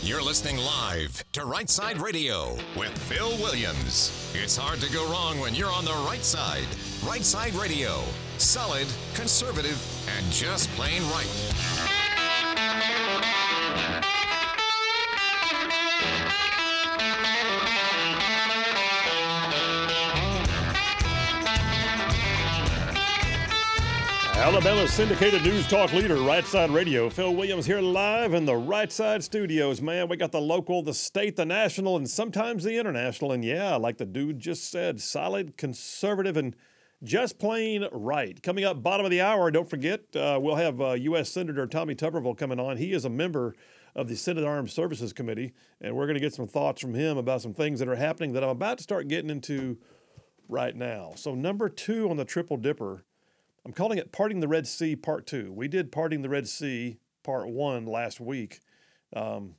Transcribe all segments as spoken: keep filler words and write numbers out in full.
You're listening live to Right Side Radio with Phil Williams. It's hard to go wrong when you're on the right side. Right Side Radio. Solid, conservative, and just plain right. Alabama's syndicated news talk leader, Right Side Radio. Phil Williams here live in the Right Side studios. Man, we got the local, the state, the national, and sometimes the international. And yeah, like the dude just said, solid, conservative, and just plain right. Coming up bottom of the hour, don't forget, uh, we'll have uh, U S Senator Tommy Tuberville coming on. He is a member of the Senate Armed Services Committee, and we're going to get some thoughts from him about some things that are happening that I'm about to start getting into right now. So number two on the Triple Dipper, I'm calling it Parting the Red Sea Part two. We did Parting the Red Sea Part one last week. Um,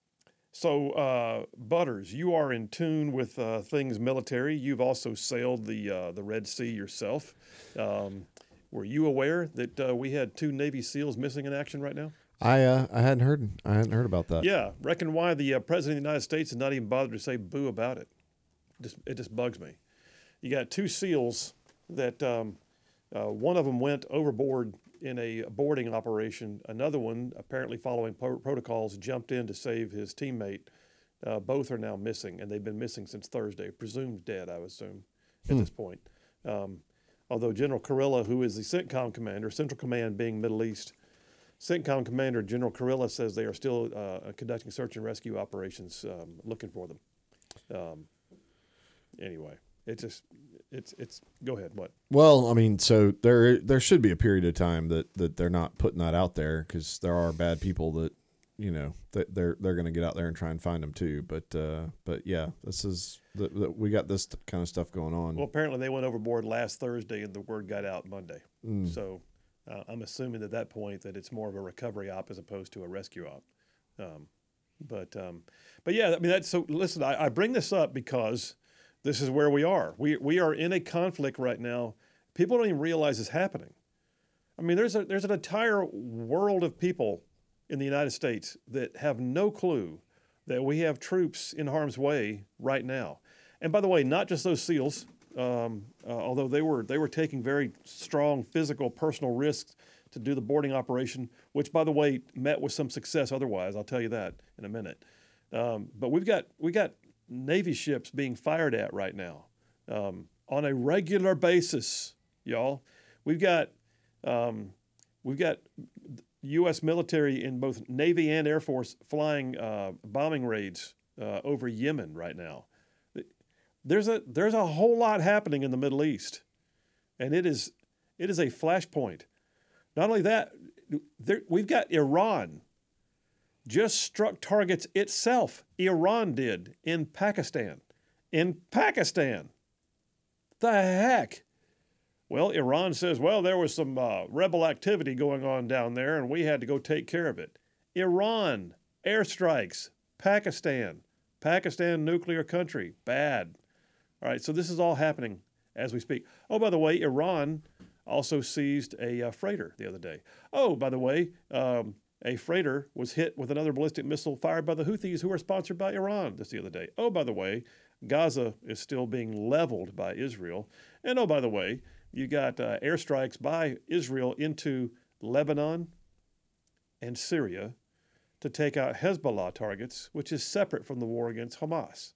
so, uh, Butters, you are in tune with uh, things military. You've also sailed the uh, the Red Sea yourself. Um, were you aware that uh, we had two Navy SEALs missing in action right now? I uh, I hadn't heard I hadn't heard about that. Yeah, reckon why the uh, President of the United States has not even bothered to say boo about it. Just, it just bugs me. You got two SEALs that... Um, Uh, one of them went overboard in a boarding operation. Another one, apparently following pro- protocols, jumped in to save his teammate. Uh, both are now missing, and they've been missing since Thursday, presumed dead, I would assume, at hmm. this point. Um, although General Kurilla, who is the CENTCOM commander, Central Command being Middle East, CENTCOM commander General Kurilla says they are still uh, conducting search and rescue operations, um, looking for them. Um, anyway. It's just, it's, it's, go ahead, what? Well, I mean, so there there should be a period of time that, that they're not putting that out there because there are bad people that, you know, that they're they're going to get out there and try and find them too. But, uh, but yeah, this is, the, the, we got this kind of stuff going on. Well, apparently they went overboard last Thursday and the word got out Monday. Mm. So uh, I'm assuming at that point that it's more of a recovery op as opposed to a rescue op. Um, but, um, but yeah, I mean, that's, so listen, I, I bring this up because this is where we are. We we are in a conflict right now. People don't even realize it's happening. I mean, there's a there's an entire world of people in the United States that have no clue that we have troops in harm's way right now. And by the way, not just those SEALs, um, uh, although they were they were taking very strong physical, personal risks to do the boarding operation, which, by the way, met with some success otherwise. I'll tell you that in a minute. Um, but we've got we got. Navy ships being fired at right now um, on a regular basis, y'all. We've got um, we've got U S military in both Navy and Air Force flying uh, bombing raids uh, over Yemen right now. There's a there's a whole lot happening in the Middle East, and it is it is a flashpoint. Not only that, there, we've got Iran. Just struck targets itself. Iran did in Pakistan. In Pakistan. The heck? Well, Iran says, well, there was some uh, rebel activity going on down there and we had to go take care of it. Iran, airstrikes, Pakistan. Pakistan, nuclear country. Bad. All right, so this is all happening as we speak. Oh, by the way, Iran also seized a uh, freighter the other day. Oh, by the way, um, a freighter was hit with another ballistic missile fired by the Houthis, who are sponsored by Iran, this the other day. Oh, by the way, Gaza is still being leveled by Israel. And oh, by the way, you got uh, airstrikes by Israel into Lebanon and Syria to take out Hezbollah targets, which is separate from the war against Hamas.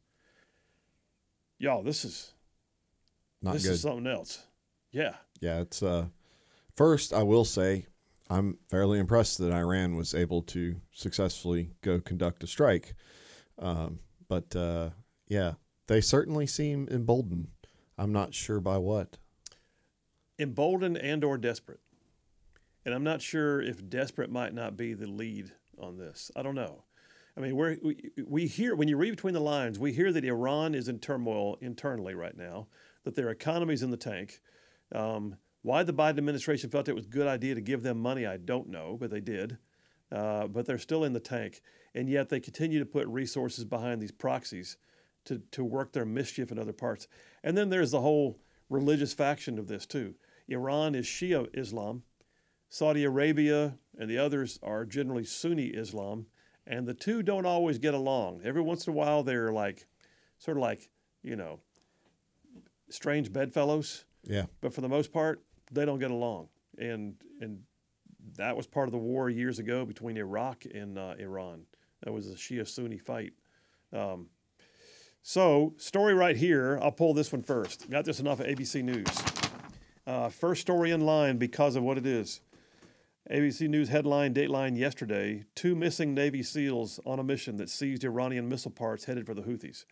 Y'all, this is Not this good. is something else. Yeah. Yeah, it's uh, first I will say, I'm fairly impressed that Iran was able to successfully go conduct a strike. Um, but, uh, yeah, they certainly seem emboldened. I'm not sure by what. Emboldened and or desperate. And I'm not sure if desperate might not be the lead on this. I don't know. I mean, we're, we we hear, when you read between the lines, we hear that Iran is in turmoil internally right now, that their economy's in the tank. Um, Why the Biden administration felt it was a good idea to give them money, I don't know, but they did. Uh, but they're still in the tank. And yet they continue to put resources behind these proxies to, to work their mischief in other parts. And then there's the whole religious faction of this too. Iran is Shia Islam. Saudi Arabia and the others are generally Sunni Islam. and the two don't always get along. Every once in a while, they're like, sort of like, you know, strange bedfellows. Yeah. But for the most part, they don't get along. And and that was part of the war years ago between Iraq and uh, Iran. That was a Shia-Sunni fight. Um, so, story right here. I'll pull this one first. Got this enough of A B C News. Uh, first story in line because of what it is. A B C News headline, Dateline yesterday, two missing Navy SEALs on a mission that seized Iranian missile parts headed for the Houthis.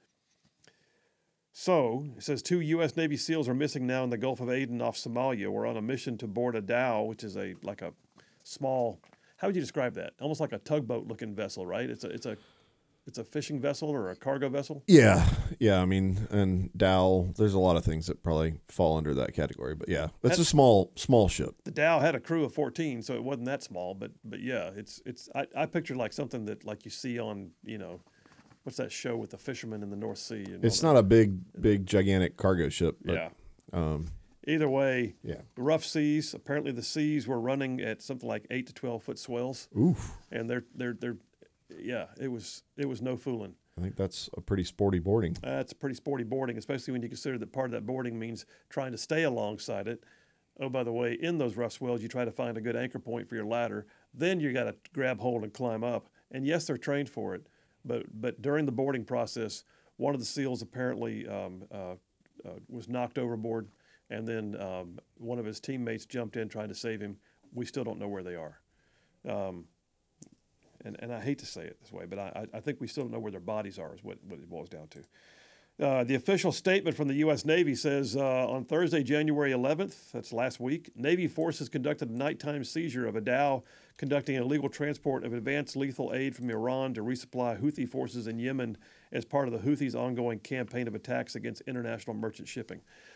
So, it says two U S Navy SEALs are missing now in the Gulf of Aden off Somalia. We're on a mission to board a dhow, which is a like a small, how would you describe that? Almost like a tugboat looking vessel, right? It's a it's a it's a fishing vessel or a cargo vessel. Yeah, yeah. I mean, and Dow. There's a lot of things that probably fall under that category, but yeah, it's a small, small ship. The Dow had a crew of fourteen, so it wasn't that small. But but yeah, it's it's. I, I pictured like something that like you see on you know, what's that show with the fishermen in the North Sea? And It's all not a big, big, gigantic cargo ship. But, yeah. Um, Either way, yeah. rough seas. Apparently, the seas were running at something like eight to twelve foot swells, Oof. and they're they're they're, yeah. It was it was no fooling. I think that's a pretty sporty boarding. That's a pretty sporty boarding, especially when you consider that part of that boarding means trying to stay alongside it. Oh, by the way, in those rough swells, you try to find a good anchor point for your ladder. Then you got to grab hold and climb up. And yes, they're trained for it, but but during the boarding process, one of the SEALs apparently um, uh, uh, was knocked overboard, and then um, one of his teammates jumped in trying to save him. We still don't know where they are. Um, And, and I hate to say it this way, but I, I think we still don't know where their bodies are is what, what it boils down to. Uh, the official statement from the U S Navy says uh, on Thursday, January eleventh, that's last week, Navy forces conducted a nighttime seizure of a dhow conducting illegal transport of advanced lethal aid from Iran to resupply Houthi forces in Yemen as part of the Houthis' ongoing campaign of attacks against international merchant shipping.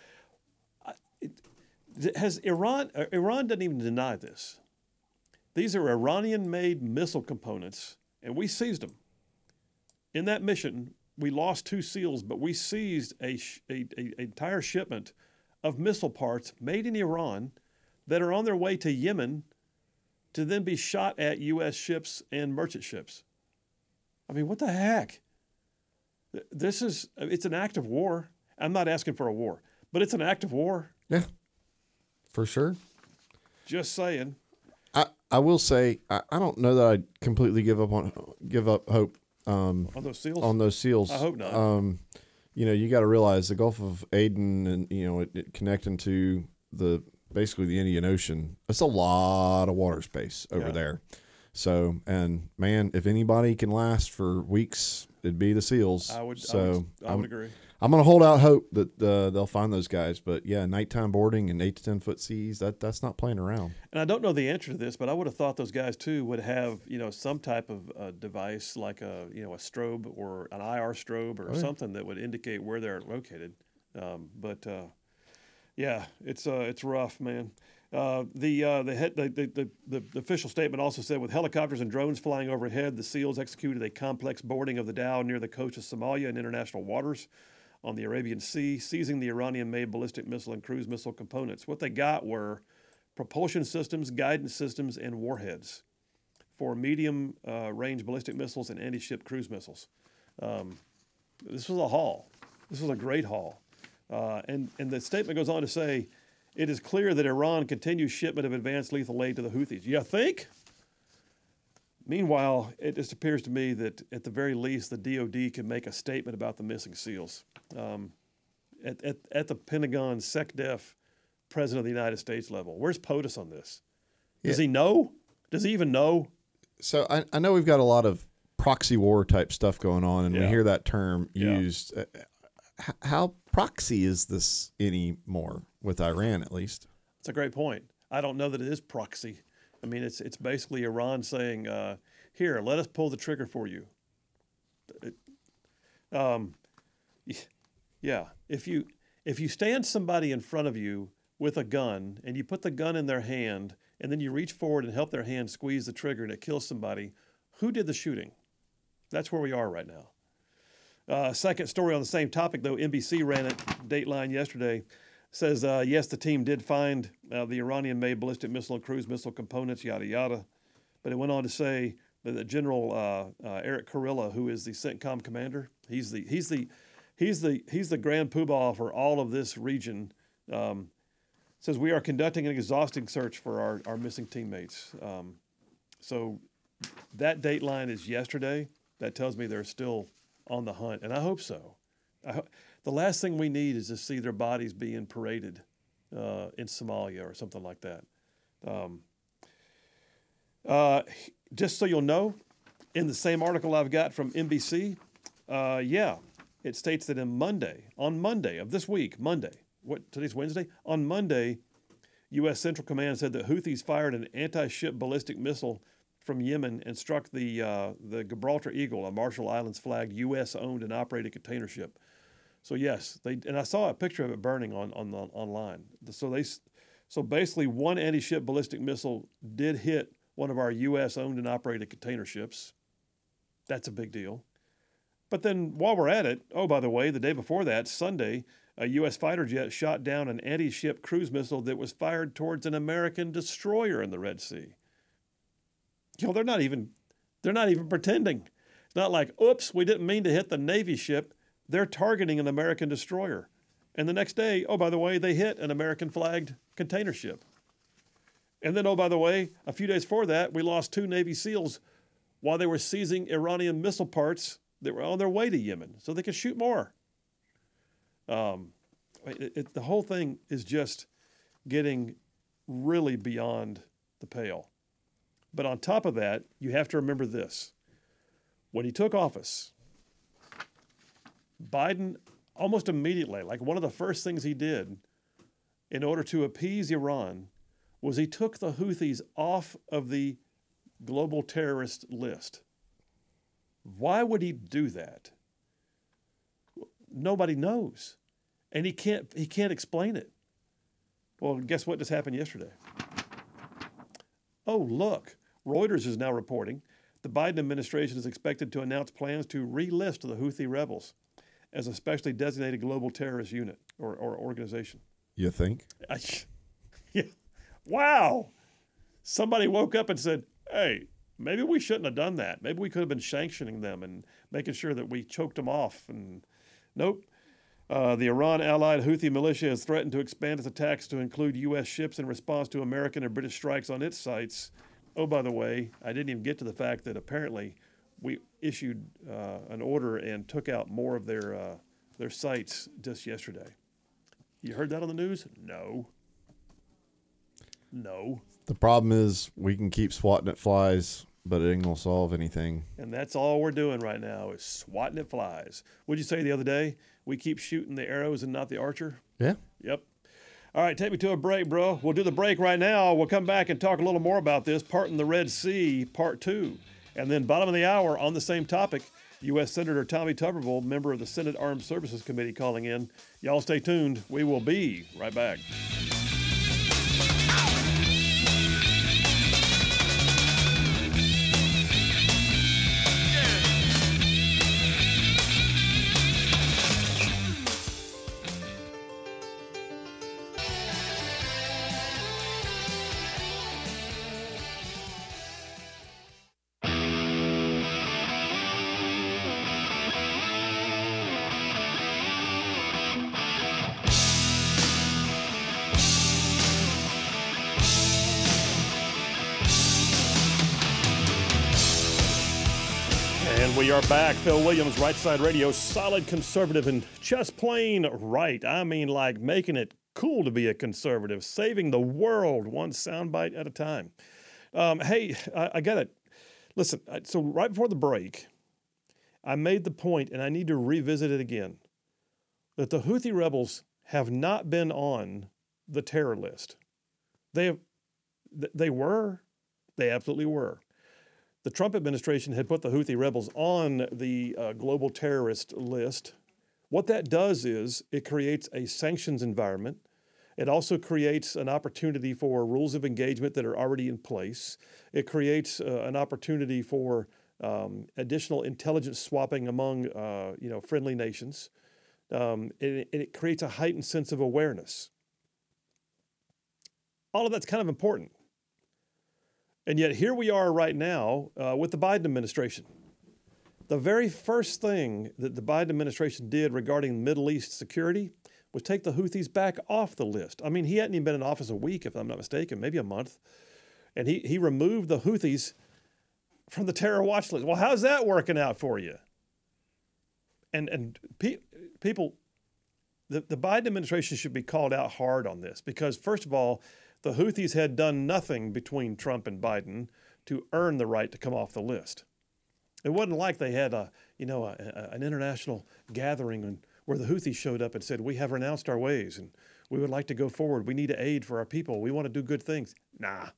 I, it, has Iran, uh, Iran doesn't even deny this. These are Iranian-made missile components, and we seized them. In that mission, we lost two SEALs, but we seized a, a, a, a entire shipment of missile parts made in Iran that are on their way to Yemen to then be shot at U S ships and merchant ships. I mean, what the heck? This is, it's an act of war. I'm not asking for a war, but it's an act of war. Yeah, for sure. Just saying. I, I will say I, I don't know that I'd completely give up on give up hope um, On those SEALs? on those SEALs. I hope not. Um, you know, you got to realize the Gulf of Aden and you know it, it connecting to the basically the Indian Ocean. It's a lot of water space over Yeah. there. So and man, if anybody can last for weeks, it'd be the SEALs. I would, So I would, I I'm- would agree. I'm gonna hold out hope that uh, they'll find those guys. But yeah, nighttime boarding and eight to ten foot seas that that's not playing around. And I don't know the answer to this, but I would have thought those guys too would have, you know, some type of uh, device like a, you know, a strobe or an I R strobe or Oh, yeah. something that would indicate where they're located. Um, but uh, yeah, it's uh, it's rough, man. Uh, the, uh, the, head, the, the, the, the the official statement also said, with helicopters and drones flying overhead, the SEALs executed a complex boarding of the dhow near the coast of Somalia in international waters on the Arabian Sea, seizing the Iranian-made ballistic missile and cruise missile components. What they got were propulsion systems, guidance systems, and warheads for medium-range uh, ballistic missiles and anti-ship cruise missiles. Um, this was a haul. This was a great haul. Uh, and, and the statement goes on to say, it is clear that Iran continues shipment of advanced lethal aid to the Houthis. You think? Meanwhile, it just appears to me that at the very least, the D O D can make a statement about the missing SEALs. Um, at, at, at the Pentagon SecDef President of the United States level, where's POTUS on this? Does Yeah. he know? Does he even know? So I, I know we've got a lot of proxy war type stuff going on, and we Yeah. hear that term Yeah. used. Uh, h- how proxy is this anymore with Iran, at least? That's a great point. I don't know that it is proxy. I mean, it's it's basically Iran saying, uh, "Here, let us pull the trigger for you." It, um, yeah. If you if you stand somebody in front of you with a gun and you put the gun in their hand and then you reach forward and help their hand squeeze the trigger and it kills somebody, who did the shooting? That's where we are right now. Uh, second story on the same topic, though, N B C ran it, Dateline yesterday, says, uh, yes, the team did find uh, the Iranian-made ballistic missile and cruise missile components, yada, yada. But it went on to say the, the General uh, uh, Eric Kurilla, who is the CENTCOM commander. He's the he's the he's the he's the grand poobah for all of this region. Um, says we are conducting an exhausting search for our, our missing teammates. Um, so that date line is yesterday. That tells me they're still on the hunt, and I hope so. I ho- the last thing we need is to see their bodies being paraded uh, in Somalia or something like that. Um, uh, just so you'll know, in the same article I've got from N B C, uh, yeah, it states that on Monday, on Monday of this week, Monday, what today's Wednesday? On Monday, U S Central Command said that Houthis fired an anti-ship ballistic missile from Yemen and struck the uh, the Gibraltar Eagle, a Marshall Islands flagged U S owned and operated container ship. So yes, they and I saw a picture of it burning on on the, online. So they so basically one anti-ship ballistic missile did hit one of our U S owned and operated container ships. That's a big deal. But then while we're at it, oh by the way, the day before that, Sunday, a U S fighter jet shot down an anti-ship cruise missile that was fired towards an American destroyer in the Red Sea. You know, they're not even they're not even pretending. It's not like, oops, we didn't mean to hit the Navy ship. They're targeting an American destroyer. And the next day, oh, by the way, they hit an American-flagged container ship. And then, oh, by the way, a few days before that, we lost two Navy SEALs while they were seizing Iranian missile parts that were on their way to Yemen so they could shoot more. Um, it, it, the whole thing is just getting really beyond the pale. But on top of that, you have to remember this. When he took office, Biden almost immediately, like one of the first things he did in order to appease Iran was he took the Houthis off of the global terrorist list. Why would he do that? Nobody knows. And he can't he can't explain it. Well, guess what just happened yesterday? Oh, look, Reuters is now reporting the Biden administration is expected to announce plans to relist the Houthi rebels as a specially designated global terrorist unit or, or organization. You think? I, yeah. Wow. Somebody woke up and said, hey, maybe we shouldn't have done that. Maybe we could have been sanctioning them and making sure that we choked them off. And nope. Uh, the Iran-allied Houthi militia has threatened to expand its attacks to include U S ships in response to American and British strikes on its sites. Oh, by the way, I didn't even get to the fact that apparently we issued uh, an order and took out more of their uh, their sites just yesterday. You heard that on the news? No. No. The problem is we can keep swatting at flies, but it ain't going to solve anything. And that's all we're doing right now is swatting at flies. What'd you say the other day? We keep shooting the arrows and not the archer? Yeah. Yep. All right, take me to a break, bro. We'll do the break right now. We'll come back and talk a little more about this, Parting the Red Sea, part two. And then bottom of the hour on the same topic, U S Senator Tommy Tuberville, member of the Senate Armed Services Committee, calling in. Y'all stay tuned. We will be right back. We are back. Phil Williams, Right Side Radio, solid conservative and just plain right. I mean, like making it cool to be a conservative, saving the world one soundbite at a time. Um, hey, I, I got it. Listen, so right before the break, I made the point, and I need to revisit it again, that the Houthi rebels have not been on the terror list. They have, they were, they absolutely were. The Trump administration had put the Houthi rebels on the uh, global terrorist list. What that does is it creates a sanctions environment. It also creates an opportunity for rules of engagement that are already in place. It creates uh, an opportunity for um, additional intelligence swapping among uh, you know, friendly nations. Um, and, it, and it creates a heightened sense of awareness. All of that's kind of important. And yet here we are right now uh, with the Biden administration. The very first thing that the Biden administration did regarding Middle East security was take the Houthis back off the list. I mean, he hadn't even been in office a week, if I'm not mistaken, maybe a month. And he, he removed the Houthis from the terror watch list. Well, how's that working out for you? And and pe- people, the, the Biden administration should be called out hard on this because, first of all, the Houthis had done nothing between Trump and Biden to earn the right to come off the list. It wasn't like they had a, you know, a, a, an international gathering and, where the Houthis showed up and said, we have renounced our ways and we would like to go forward. We need aid for our people. We want to do good things. Nah.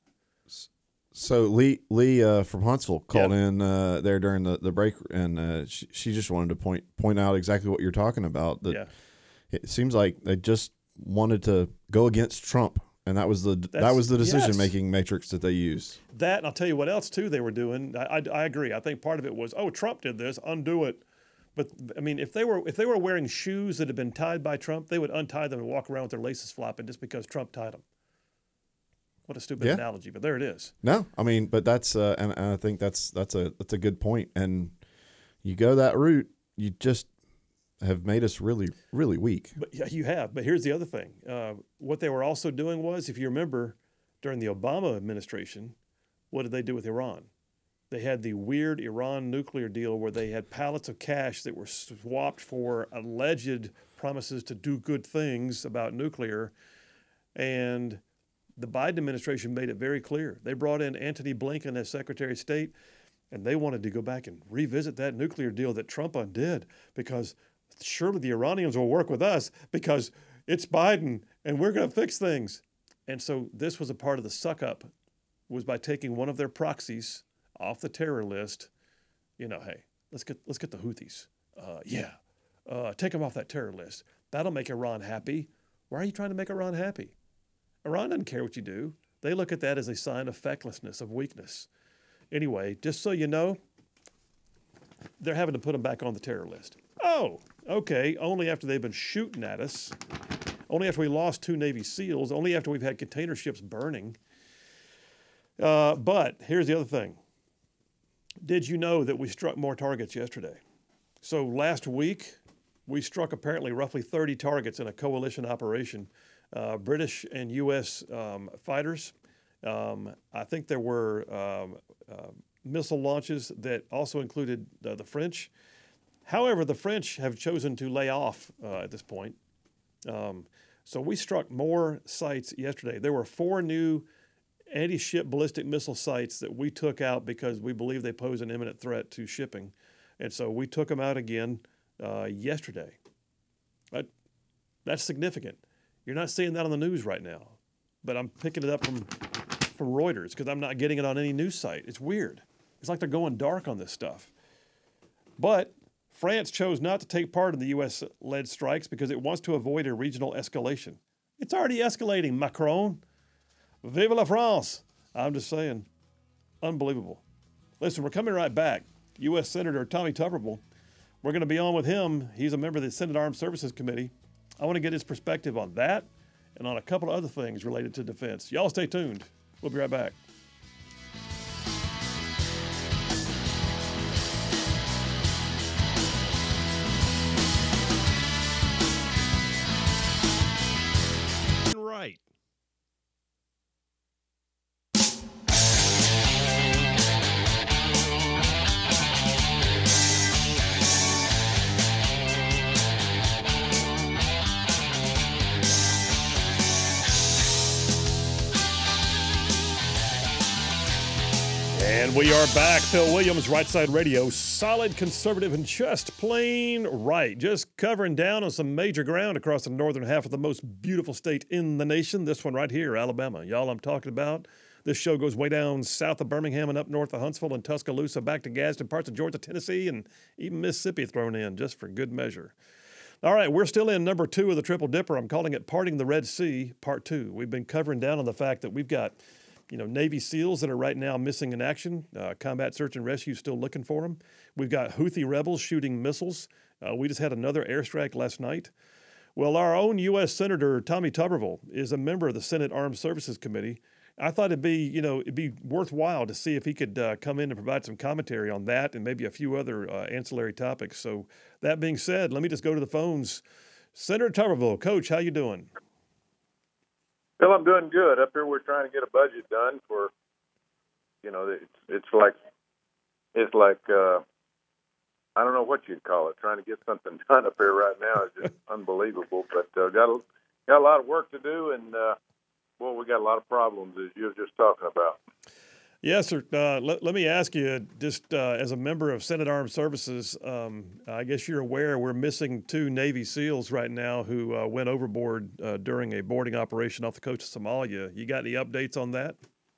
So Lee Lee uh, from Huntsville called Yep. in uh, there during the, the break, and uh, she, she just wanted to point point out exactly what you're talking about. That Yeah. it seems like they just wanted to go against Trump, and that was the that That's- was the decision yes. making matrix that they used. That, and I'll tell you what else, too, they were doing. I, I, I agree. I think part of it was, oh, Trump did this, undo it. But, I mean, if they were if they were wearing shoes that had been tied by Trump, they would untie them and walk around with their laces flopping just because Trump tied them. What a stupid Yeah. analogy, but there it is. No, I mean, but that's uh, and, and I think that's that's a that's a good point. And you go that route, you just have made us really really weak. But yeah, you have. But here's the other thing. Uh, what they were also doing was, if you remember, during the Obama administration, what did they do with Iran? They had the weird Iran nuclear deal where they had pallets of cash that were swapped for alleged promises to do good things about nuclear. And the Biden administration made it very clear. They brought in Antony Blinken as Secretary of State, and they wanted to go back and revisit that nuclear deal that Trump undid because surely the Iranians will work with us because it's Biden and we're going to fix things. And so this was a part of the suck up, was by taking one of their proxies off the terror list. You know, hey, let's get let's get the Houthis. Uh, yeah, uh, take them off that terror list. That'll make Iran happy. Why are you trying to make Iran happy? Iran doesn't care what you do. They look at that as a sign of fecklessness, of weakness. Anyway, just so you know, they're having to put them back on the terror list. Oh, okay, only after they've been shooting at us, only after we lost two Navy SEALs, only after we've had container ships burning. Uh, but here's the other thing. Did you know that we struck more targets yesterday? So last week, we struck apparently roughly thirty targets in a coalition operation. Uh, British and U S um, fighters. Um, I think there were um, uh, missile launches that also included uh, the French. However, the French have chosen to lay off uh, at this point. Um, so we struck more sites yesterday. There were four new anti-ship ballistic missile sites that we took out because we believe they pose an imminent threat to shipping. And so we took them out again uh, yesterday. That, that's significant. You're not seeing that on the news right now, but I'm picking it up from, from Reuters because I'm not getting it on any news site. It's weird. It's like they're going dark on this stuff. But France chose not to take part in the U S-led strikes because it wants to avoid a regional escalation. It's already escalating, Macron. Vive la France. I'm just saying, unbelievable. Listen, we're coming right back. U S Senator Tommy Tuberville, we're going to be on with him. He's a member of the Senate Armed Services Committee. I want to get his perspective on that and on a couple of other things related to defense. Y'all stay tuned. We'll be right back. Right. And we are back. Phil Williams, Right Side Radio, solid conservative and just plain right. Just covering down on some major ground across the northern half of the most beautiful state in the nation. This one right here, Alabama. Y'all, I'm talking about. This show goes way down south of Birmingham and up north of Huntsville and Tuscaloosa, back to Gadsden, parts of Georgia, Tennessee, and even Mississippi thrown in just for good measure. All right, we're still in number two of the Triple Dipper. I'm calling it Parting the Red Sea, part two. We've been covering down on the fact that we've got You know, Navy SEALs that are right now missing in action. Uh, combat search and rescue still looking for them. We've got Houthi rebels shooting missiles. Uh, we just had another airstrike last night. Well, our own U S Senator Tommy Tuberville is a member of the Senate Armed Services Committee. I thought it'd be, you know, it'd be worthwhile to see if he could uh, come in and provide some commentary on that and maybe a few other uh, ancillary topics. So that being said, let me just go to the phones. Senator Tuberville, Coach, how you doing? Well, I'm doing good. Up here, we're trying to get a budget done for, you know, it's it's like, it's like, uh, I don't know what you'd call it. Trying to get something done up here right now is just unbelievable. But uh, got a, got a lot of work to do, and uh, well, we got a lot of problems, as you were just talking about. Yes, sir. Uh, let, let me ask you, just uh, as a member of Senate Armed Services, um, I guess you're aware we're missing two Navy SEALs right now who uh, went overboard uh, during a boarding operation off the coast of Somalia. You got any updates on that?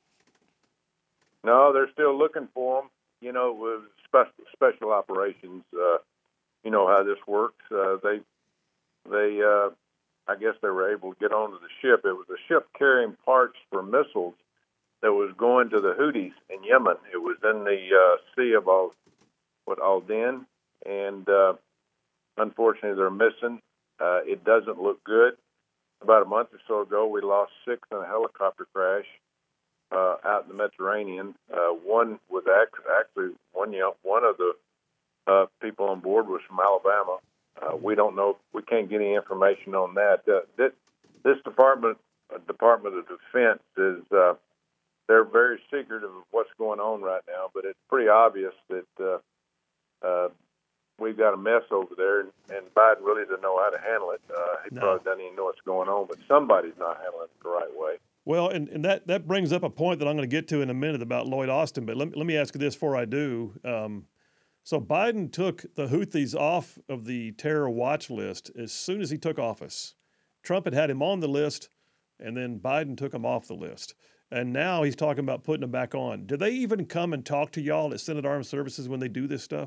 No, they're still looking for them. You know, with special, special operations, uh, you know how this works. Uh, they, they, uh, I guess they were able to get onto the ship. It was a ship carrying parts for missiles that was going to the Houthis in Yemen. It was in the uh, Sea of Al, what, Al-Din, and uh, unfortunately they're missing. Uh, it doesn't look good. About a month or so ago, we lost six in a helicopter crash uh, out in the Mediterranean. Uh, one was act- actually one, you know, one of the uh, people on board was from Alabama. Uh, we don't know. We can't get any information on that. Uh, this, this department, uh, Department of Defense, is uh, they're very secretive of what's going on right now. But it's pretty obvious that uh, uh, we've got a mess over there, and, and Biden really doesn't know how to handle it. Uh, he No. probably doesn't even know what's going on. But somebody's not handling it the right way. Well, and, and that, that brings up a point that I'm going to get to in a minute about Lloyd Austin. But let me, let me ask you this before I do. Um, so Biden took the Houthis off of the terror watch list as soon as he took office. Trump had had him on the list, and then Biden took him off the list. And now he's talking about putting them back on. Do they even come and talk to y'all at Senate Armed Services when they do this stuff?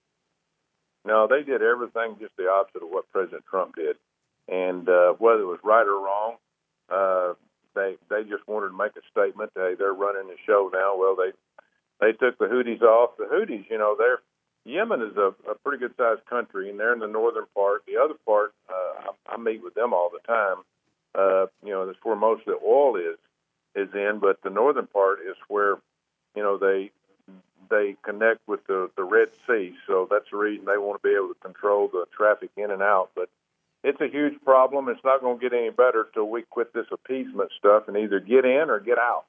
No, they did everything just the opposite of what President Trump did. And uh, whether it was right or wrong, uh, they they just wanted to make a statement. Hey, they're running the show now. Well, they they took the Houthis off. The Houthis, you know, they're Yemen is a, a pretty good-sized country, and they're in the northern part. The other part, uh, I, I meet with them all the time. Uh, you know, that's where most of the oil is is in. But the northern part is where, you know, they they connect with the, the Red Sea. So that's the reason they want to be able to control the traffic in and out. But it's a huge problem. It's not going to get any better till we quit this appeasement stuff and either get in or get out.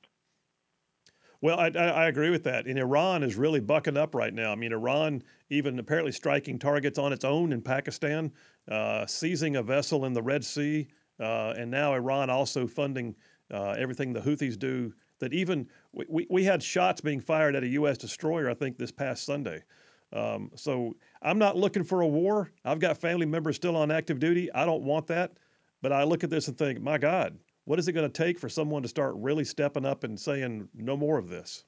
Well, I, I agree with that. And Iran is really bucking up right now. I mean, Iran even apparently striking targets on its own in Pakistan, uh, seizing a vessel in the Red Sea, uh, and now Iran also funding uh, everything the Houthis do. That even we, we had shots being fired at a U S destroyer, I think, this past Sunday. Um, so I'm not looking for a war. I've got family members still on active duty. I don't want that. But I look at this and think, my God, what is it going to take for someone to start really stepping up and saying no more of this?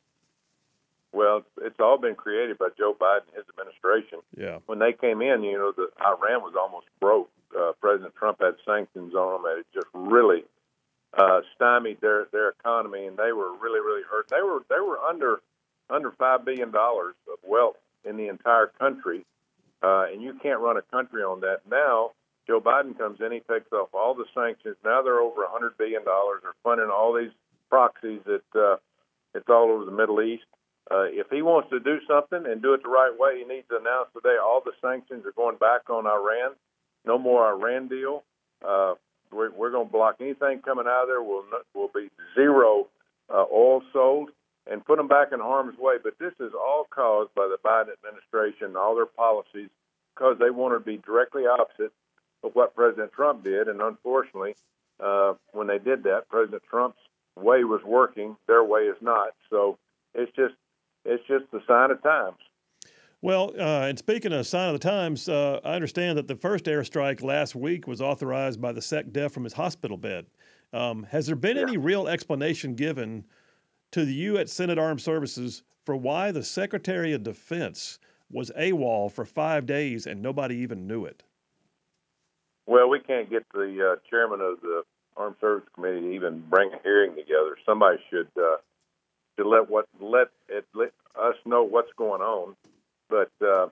Well, it's all been created by Joe Biden and his administration. Yeah. When they came in, you know, the Iran was almost broke. Uh, President Trump had sanctions on them, and it just really uh, stymied their, their economy, and they were really, really hurt. They were they were under under five billion dollars of wealth in the entire country, uh, and you can't run a country on that. Now, Joe Biden comes in, he takes off all the sanctions. Now they're over one hundred billion dollars. They're funding all these proxies that uh, it's all over the Middle East. Uh, if he wants to do something and do it the right way, he needs to announce today all the sanctions are going back on Iran. No more Iran deal. Uh, we're we're going to block anything coming out of there. Will will be zero uh, oil sold and put them back in harm's way. But this is all caused by the Biden administration and all their policies because they want to be directly opposite of what President Trump did. And unfortunately, uh, when they did that, President Trump's way was working. Their way is not. So it's just it's just the sign of times. Well, uh, and speaking of sign of the times, uh, I understand that the first airstrike last week was authorized by the SecDef from his hospital bed. Um, has there been Yeah. any real explanation given to you at Senate Armed Services for why the Secretary of Defense was AWOL for five days and nobody even knew it? Well, we can't get the uh, chairman of the Armed Services Committee to even bring a hearing together. Somebody should uh, should let what let it let us know what's going on. But uh,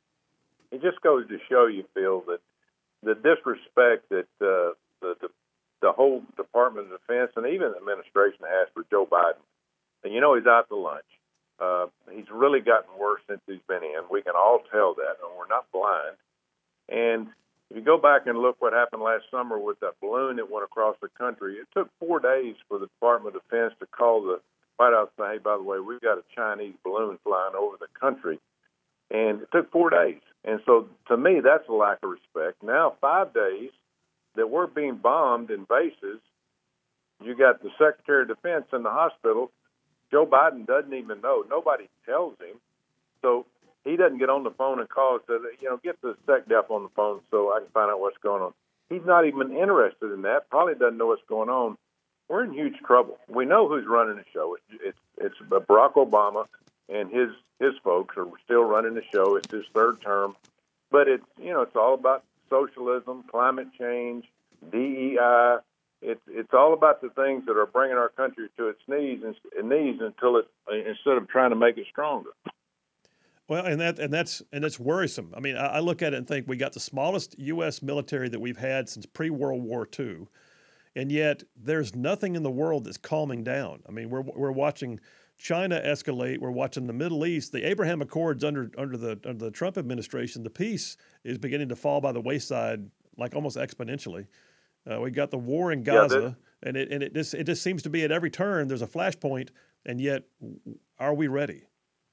it just goes to show you, Phil, that the disrespect that uh, the, the the whole Department of Defense and even the administration has for Joe Biden. And you know he's out to lunch. Uh, he's really gotten worse since he's been in. We can all tell that, and we're not blind. And if you go back and look what happened last summer with that balloon that went across the country, it took four days for the Department of Defense to call the White House and say, hey, by the way, we've got a Chinese balloon flying over the country. And it took four days. And so to me, that's a lack of respect. Now, five days that we're being bombed in bases, you got the Secretary of Defense in the hospital. Joe Biden doesn't even know. Nobody tells him. So he doesn't get on the phone and call and say, you know, get the SecDef on the phone so I can find out what's going on. He's not even interested in that, probably doesn't know what's going on. We're in huge trouble. We know who's running the show. It's, it's, it's Barack Obama and his his folks are still running the show. It's his third term. But it's, you know, it's all about socialism, climate change, D E I. It's it's all about the things that are bringing our country to its knees and knees until it instead of trying to make it stronger. Well, and that and that's and that's worrisome. I mean, I, I look at it and think we got the smallest U S military that we've had since pre-World War Two, and yet there's nothing in the world that's calming down. I mean, we're we're watching China escalate. We're watching the Middle East. The Abraham Accords under under the under the Trump administration, the peace is beginning to fall by the wayside, like almost exponentially. Uh, we got the war in Gaza, yeah, and it and it just it just seems to be at every turn there's a flashpoint, and yet are we ready?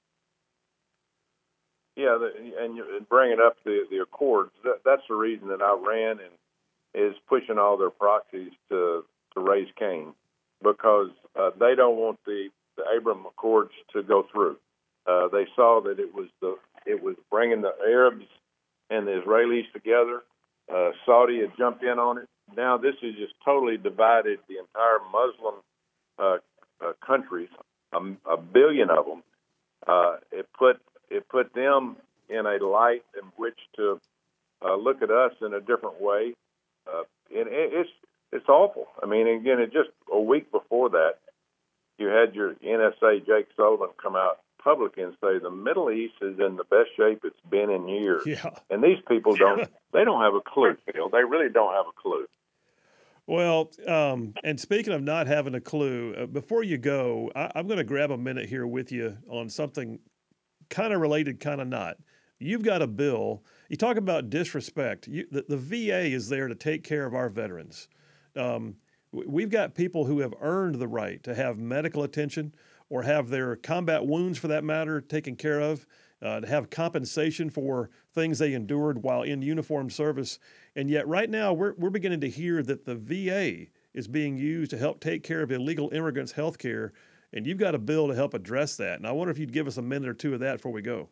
Yeah, the, and you bringing up the the Accords, that, that's the reason that Iran and is pushing all their proxies to to raise Cain, because uh, they don't want the, the Abraham Accords to go through. Uh, they saw that it was the it was bringing the Arabs and the Israelis together. Uh, Saudi had jumped in on it. Now this has just totally divided the entire Muslim uh, uh, countries, a, a billion of them. Uh, it put it put them in a light in which to uh, look at us in a different way, uh, and it, it's it's awful. I mean, again, it just a week before that, you had your N S A Jake Sullivan come out publicly and say the Middle East is in the best shape it's been in years. Yeah. And these people don't they don't have a clue, Phil. They really don't have a clue. Well, um, and speaking of not having a clue, uh, before you go, I, I'm going to grab a minute here with you on something kind of related, kind of not. You've got a bill. You talk about disrespect. You, the, the V A is there to take care of our veterans. Um, we've got people who have earned the right to have medical attention or have their combat wounds, for that matter, taken care of, uh, to have compensation for things they endured while in uniformed service. And yet right now we're, we're beginning to hear that the V A is being used to help take care of illegal immigrants' health care. And you've got a bill to help address that. And I wonder if you'd give us a minute or two of that before we go.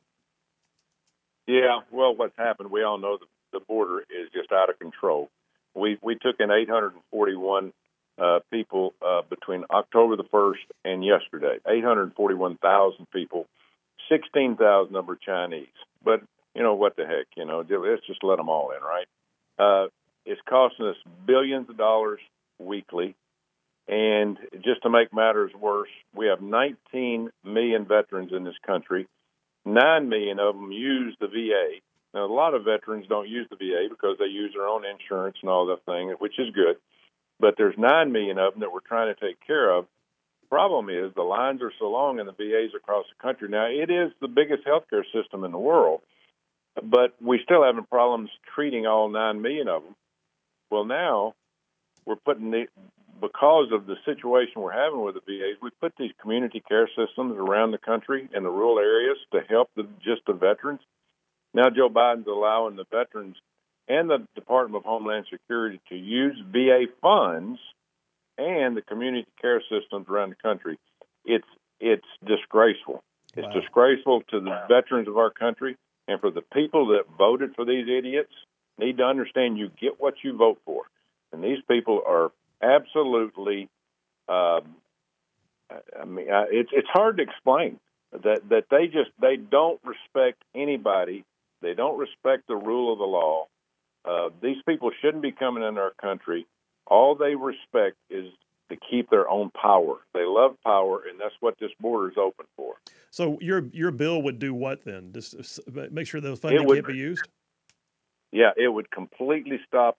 Yeah, well, what's happened, we all know the, the border is just out of control. We we took in eight hundred forty-one uh, people uh, between October the first and yesterday, eight hundred forty-one thousand people, sixteen thousand of them are Chinese. But, you know, what the heck, you know, let's just let them all in, right? Uh, it's costing us billions of dollars weekly. And just to make matters worse, we have nineteen million veterans in this country. nine million of them use the V A. Now, a lot of veterans don't use the V A because they use their own insurance and all that thing, which is good. But there's nine million of them that we're trying to take care of. The problem is the lines are so long in the V As across the country. Now, it is the biggest healthcare system in the world, but we still having problems treating all nine million of them. Well, now we're putting the because of the situation we're having with the V As, we put these community care systems around the country in the rural areas to help the, just the veterans. Now Joe Biden's allowing the veterans and the Department of Homeland Security to use V A funds and the community care systems around the country. It's it's disgraceful. It's wow. disgraceful to the wow. veterans of our country, and for the people that voted for these idiots need to understand you get what you vote for. And these people are absolutely, um, I mean, it's it's hard to explain that that they just they don't respect anybody. They don't respect the rule of the law. Uh, these people shouldn't be coming in our country. All they respect is to keep their own power. They love power, and that's what this border is open for. So your your bill would do what then? Just make sure those funding would, can't be used? Yeah, it would completely stop the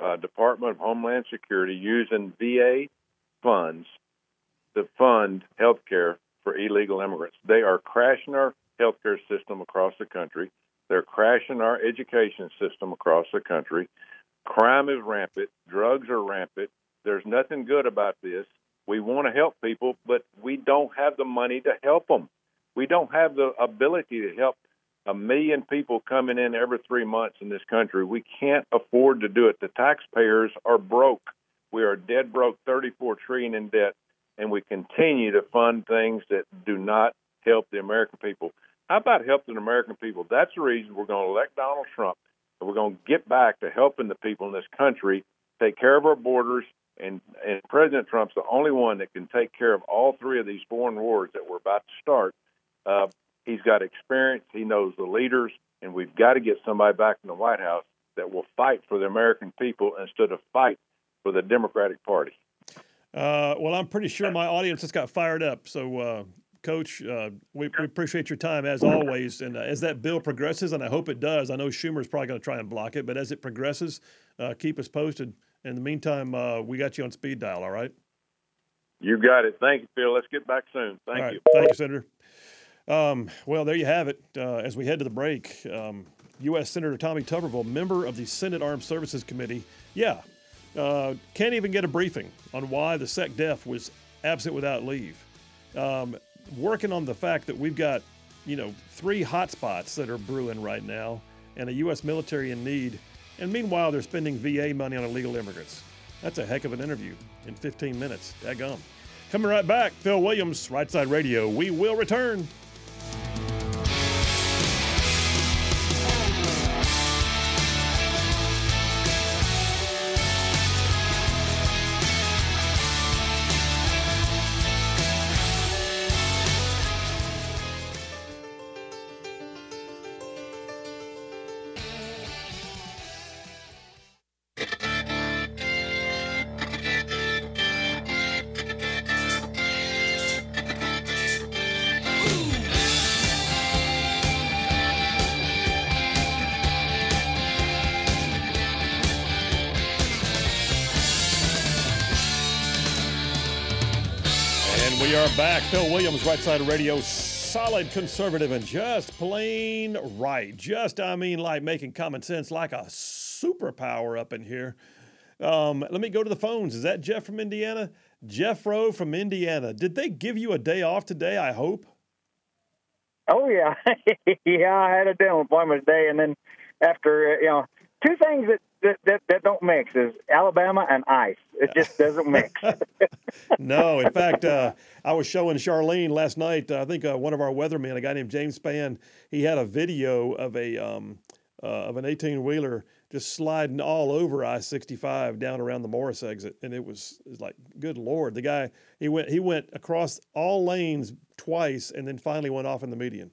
uh, Department of Homeland Security using V A funds to fund health care for illegal immigrants. They are crashing our healthcare system across the country. They're crashing our education system across the country. Crime is rampant. Drugs are rampant. There's nothing good about this. We want to help people, but we don't have the money to help them. We don't have the ability to help a million people coming in every three months in this country. We can't afford to do it. The taxpayers are broke. We are dead broke, thirty-four trillion dollars in debt, and we continue to fund things that do not help the American people. How about helping the American people? That's the reason we're going to elect Donald Trump, and we're going to get back to helping the people in this country, take care of our borders, and, and President Trump's the only one that can take care of all three of these foreign wars that we're about to start. Uh, he's got experience. He knows the leaders, and we've got to get somebody back in the White House that will fight for the American people instead of fight for the Democratic Party. Uh, well, I'm pretty sure my audience has got fired up. So, uh, Coach, uh, we, we appreciate your time as always. And uh, as that bill progresses, and I hope it does, I know Schumer's probably going to try and block it, but as it progresses, uh, keep us posted. In the meantime, uh, we got you on speed dial, all right? You got it. Thank you, Phil. Let's get back soon. Thank all right. you. Thank you, Senator. Um, well, there you have it. Uh, as we head to the break, um, U S Senator Tommy Tuberville, member of the Senate Armed Services Committee, yeah, uh, can't even get a briefing on why the SecDef was absent without leave. Um, working on the fact that we've got, you know, three hotspots that are brewing right now and a U S military in need. And meanwhile, they're spending V A money on illegal immigrants. That's a heck of an interview in fifteen minutes. Daggum. Coming right back, Phil Williams, Right Side Radio. We will return. We are back. Phil Williams, Right Side Radio, solid conservative and just plain right. Just, I mean, like making common sense like a superpower up in here. Um, let me go to the phones. Is that Jeff from Indiana? Jeff Rowe from Indiana. Did they give you a day off today, I hope? Oh, yeah. yeah, I had a dental appointment today, and then after, you know, two things that, that, that, that don't mix is Alabama and ice. It just doesn't mix. No, in fact, uh, I was showing Charlene last night, uh, I think uh, one of our weathermen, a guy named James Spann, he had a video of a um, uh, of an eighteen-wheeler just sliding all over I sixty-five down around the Morris exit, and it was, it was like, good Lord. The guy, he went he went across all lanes twice and then finally went off in the median.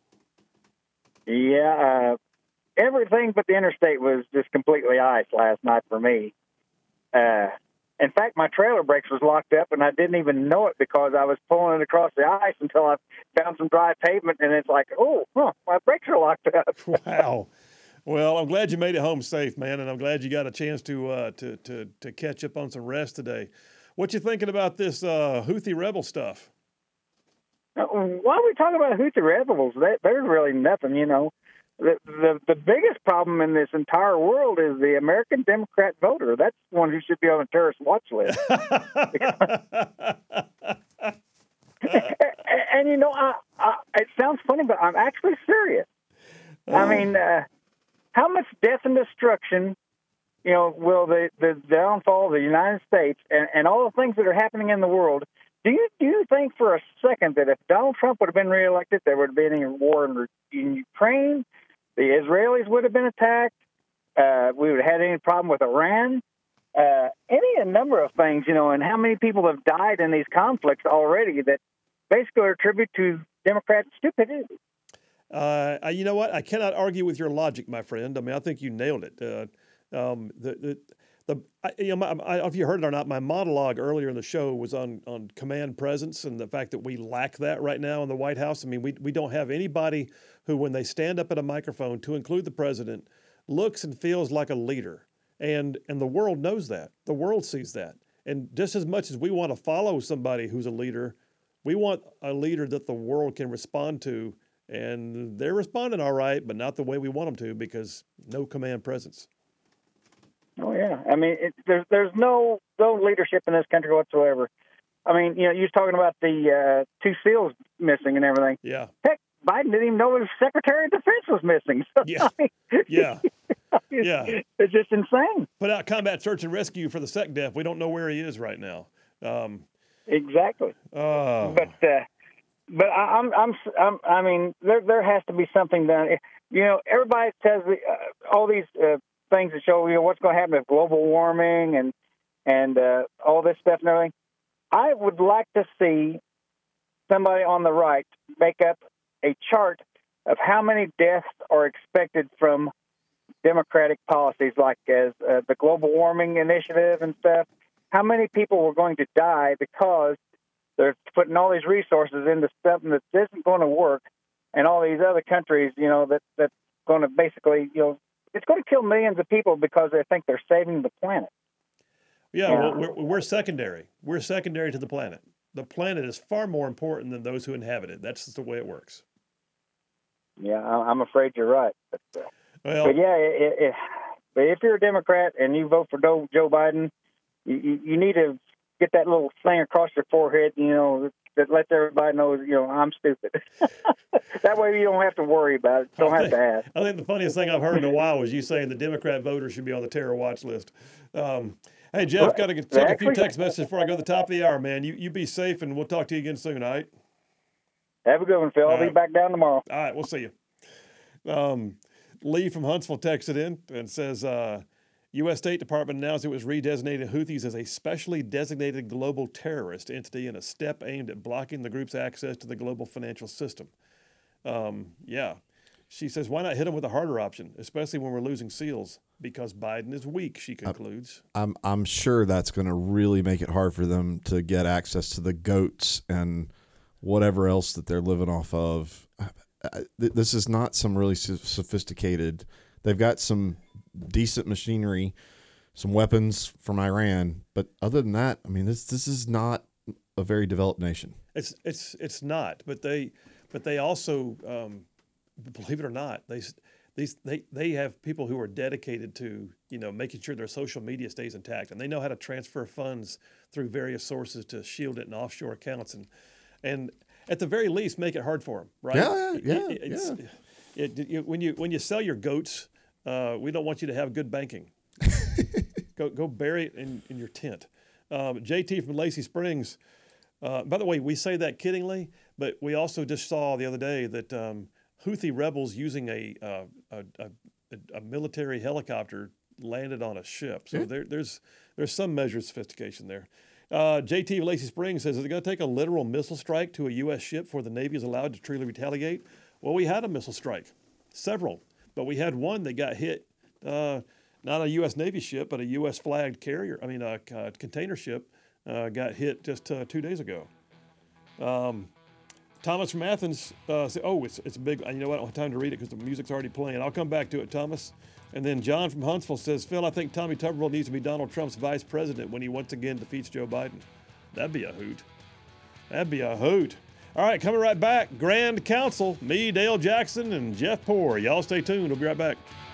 Yeah, uh, everything but the interstate was just completely ice last night for me. Uh, in fact, my trailer brakes was locked up, and I didn't even know it because I was pulling it across the ice until I found some dry pavement, and it's like, oh, huh, my brakes are locked up. Wow. Well, I'm glad you made it home safe, man, and I'm glad you got a chance to uh, to to to catch up on some rest today. What you thinking about this uh, Houthi rebel stuff? Why are we talking about Houthi rebels? That, there's really nothing, you know. The, the the biggest problem in this entire world is the American Democrat voter. That's the one who should be on a terrorist watch list. and, and, you know, I, I, it sounds funny, but I'm actually serious. Oh. I mean, uh, how much death and destruction, you know, will the, the downfall of the United States and, and all the things that are happening in the world, do you do you think for a second that if Donald Trump would have been reelected, there would have been any war in, in Ukraine? The Israelis would have been attacked. Uh, we would have had any problem with Iran. Uh, any a number of things, you know, and how many people have died in these conflicts already that basically are attributed to Democrat stupidity. Uh, you know what? I cannot argue with your logic, my friend. I mean, I think you nailed it. Uh, um, the the the I, you know, my, I, I don't know if you heard it or not. My monologue earlier in the show was on on command presence and the fact that we lack that right now in the White House. I mean, we we don't have anybody who, when they stand up at a microphone, to include the president, looks and feels like a leader. And and the world knows that. The world sees that. And just as much as we want to follow somebody who's a leader, we want a leader that the world can respond to. And they're responding all right, but not the way we want them to, because no command presence. Oh yeah, I mean, it, there's there's no no leadership in this country whatsoever. I mean, you know, you was talking about the uh, two SEALs missing and everything. Yeah. Heck, Biden didn't even know his Secretary of Defense was missing. So, Yeah. I mean, Yeah. it's, Yeah. it's just insane. Put out combat search and rescue for the SecDef. We don't know where he is right now. Um, Exactly. oh. But uh, but I, I'm I'm I'm I mean, there there has to be something done. You know, everybody says uh, all these uh, things that show you know what's going to happen with global warming and and uh, all this stuff and everything. I would like to see somebody on the right make up a chart of how many deaths are expected from democratic policies like as uh, the global warming initiative and stuff. How many people were going to die because they're putting all these resources into something that isn't going to work, and all these other countries, you know, that that's going to basically, you know, it's going to kill millions of people because they think they're saving the planet. Yeah, Yeah. well, we're, we're secondary. We're secondary to the planet. The planet is far more important than those who inhabit it. That's just the way it works. Yeah, I- I'm afraid you're right. But, uh, Well, but yeah, it, it, but if you're a Democrat and you vote for Joe Joe Biden, you, you you need to get that little thing across your forehead, you know, that lets everybody know, you know, I'm stupid. That way you don't have to worry about it. Don't I have think, to ask. I think the funniest thing I've heard in a while was you saying the Democrat voters should be on the terror watch list. Um, hey, Jeff, got to check a few Actually- text messages before I go to the top of the hour, man. You you be safe, and we'll talk to you again soon, all right? Have a good one, Phil. I'll All be right. back down tomorrow. All right, we'll see you. Um, Lee from Huntsville texted in and says, uh, U S State Department announced it was redesignating Houthis as a specially designated global terrorist entity in a step aimed at blocking the group's access to the global financial system. Um, yeah. She says, why not hit them with a harder option, especially when we're losing SEALs? Because Biden is weak, she concludes. I'm I'm sure that's going to really make it hard for them to get access to the goats and whatever else that they're living off of. This is not some really sophisticated. They've got some decent machinery, some weapons from Iran, but other than that, I mean, this this is not a very developed nation. It's it's it's not, but they but they also um, believe it or not, they these they they have people who are dedicated to you know making sure their social media stays intact, and they know how to transfer funds through various sources to shield it in offshore accounts, and and at the very least make it hard for them, right? Yeah, yeah, It- it's- yeah. It, it, when you when you sell your goats, uh, we don't want you to have good banking. go go bury it in, in your tent. Um, J T from Lacey Springs. Uh, by the way, we say that kiddingly, but we also just saw the other day that um, Houthi rebels using a, uh, a, a a military helicopter landed on a ship. So there, there's there's some measure of sophistication there. Uh, J T of Lacey Springs says, is it going to take a literal missile strike to a U S ship before the Navy is allowed to truly retaliate? Well, we had a missile strike, several, but we had one that got hit, uh, not a U S Navy ship, but a U S flagged carrier, I mean, a, a container ship uh, got hit just uh, two days ago. Um, Thomas from Athens uh, said, oh, it's, it's big. You know what? I don't have time to read it because the music's already playing. I'll come back to it, Thomas. And then John from Huntsville says, Phil, I think Tommy Tuberville needs to be Donald Trump's vice president when he once again defeats Joe Biden. That'd be a hoot. That'd be a hoot. All right, coming right back. Grand Council. Me, Dale Jackson, and Jeff Poore. Y'all stay tuned. We'll be right back.